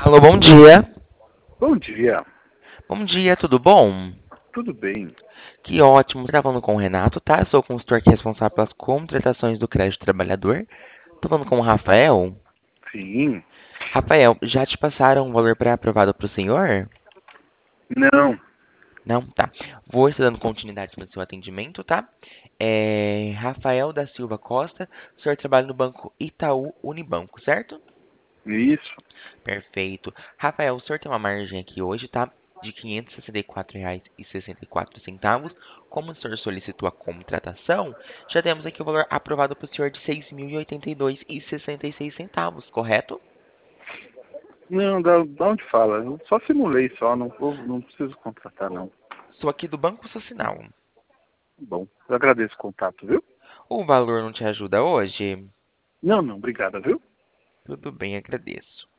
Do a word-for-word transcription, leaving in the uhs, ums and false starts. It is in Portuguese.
Alô, bom dia. Bom dia, Bom dia, tudo bom? tudo bem? Que ótimo. Você tá falando com o Renato, tá? Sou o consultor aqui responsável pelas contratações do crédito trabalhador. Tô falando com o Rafael. Sim, Rafael, já te passaram um valor pré-aprovado para o senhor? não, Não? Tá. Vou estar dando continuidade no seu atendimento, tá? É... Rafael da Silva Costa, o senhor trabalha no banco Itaú Unibanco, certo? isso. Perfeito. Rafael, o senhor tem uma margem aqui hoje, tá? De quinhentos e sessenta e quatro reais e sessenta e quatro centavos. Como o senhor solicitou a contratação, já temos aqui o valor aprovado para o senhor de seis mil e oitenta e dois reais e sessenta e seis centavos, correto? Não, da, da onde fala? Eu só simulei só, não, vou, não preciso contratar não. Sou aqui do Banco Social. Bom, eu agradeço o contato, viu? O valor não te ajuda hoje? Não, não, obrigada, viu? Tudo bem, agradeço.